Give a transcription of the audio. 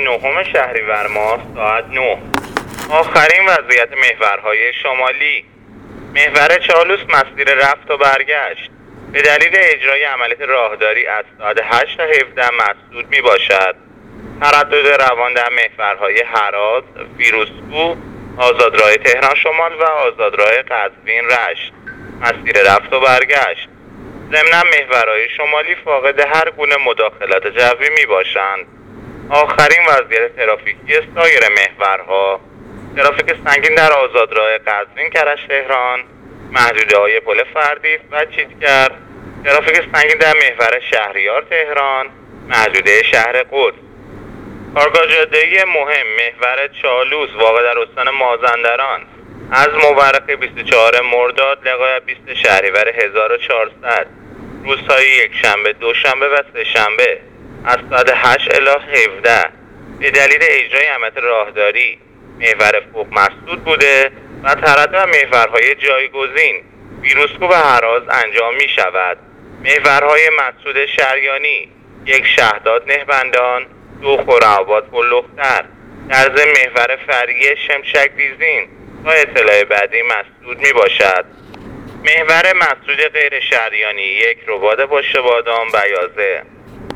9 شهریور ماه ساعت 9. آخرین وضعیت محورهای شمالی. محور چالوس مسیر رفت و برگشت به دلیل اجرای عملیات راهداری از ساعت 8 تا 17 مسدود می باشد. تردد روان در محورهای هرات، فیروزکوه، آزادراه تهران شمال و آزادراه قزوین رشت مسیر رفت و برگشت. ضمن محورهای شمالی فاقد هر گونه مداخلات جوی می باشند. آخرین وضعیت ترافیکی سایر محورها: ترافیک سنگین در آزادراه قزوین کرج تهران، محدوده‌های پل فردیس و چیتگر، ترافیک سنگین در محور شهریار تهران، محدوده شهر قدس. کارگاه جاده‌ای مهم محور چالوس واقع در استان مازندران از مورخ 24 مرداد لغايت 20 شهریور 1400 روزهای یکشنبه، دوشنبه و سه‌شنبه از ساعت 8 الی 17 به دلیل اجرای عملیات راهداری محور فوق مسدود بوده و تردد محورهای جایگزین فیروزکوه و هراز انجام می شود. محورهای مسدود شریانی: 1 شهداد نهبندان، 2 خرم‌آباد پل‌لختر، در ضمن محور فرعی شمشک دیزین تا اطلاع بعدی مسدود می باشد. محور مسدود غیر شریانی: 1 رباط پشت بادام بیازه.